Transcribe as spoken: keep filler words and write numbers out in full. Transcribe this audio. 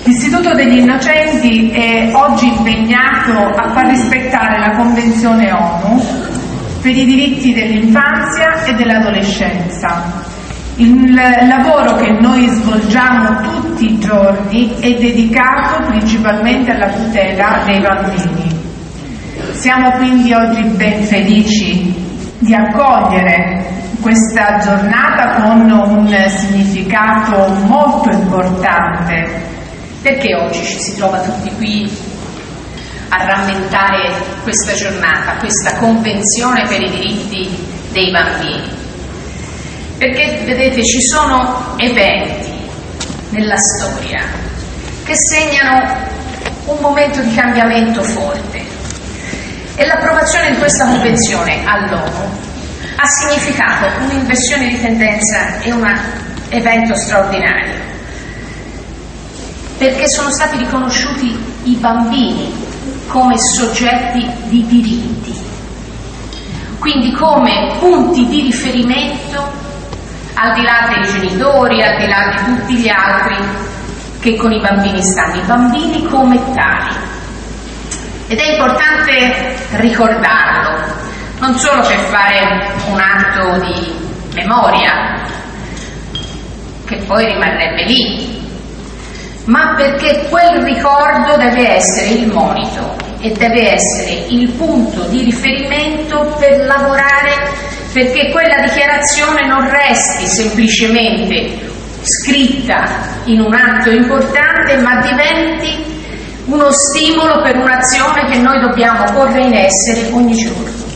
L'Istituto degli Innocenti è oggi impegnato a far rispettare la Convenzione ONU per i diritti dell'infanzia e dell'adolescenza. Il lavoro che noi svolgiamo tutti i giorni è dedicato principalmente alla tutela dei bambini. Siamo quindi oggi ben felici di accogliere questa giornata con un significato molto importante. Perché oggi ci si trova tutti qui a rammentare questa giornata, questa Convenzione per i diritti dei bambini? Perché, vedete, ci sono eventi nella storia che segnano un momento di cambiamento forte e l'approvazione di questa Convenzione all'ONU ha significato un'inversione di tendenza e un evento straordinario, perché sono stati riconosciuti i bambini come soggetti di diritti, quindi come punti di riferimento al di là dei genitori, al di là di tutti gli altri che con i bambini stanno, i bambini come tali. Ed è importante ricordarlo, non solo per fare un atto di memoria, che poi rimarrebbe lì, ma perché quel ricordo deve essere il monito e deve essere il punto di riferimento per lavorare perché quella dichiarazione non resti semplicemente scritta in un atto importante, ma diventi uno stimolo per un'azione che noi dobbiamo porre in essere ogni giorno.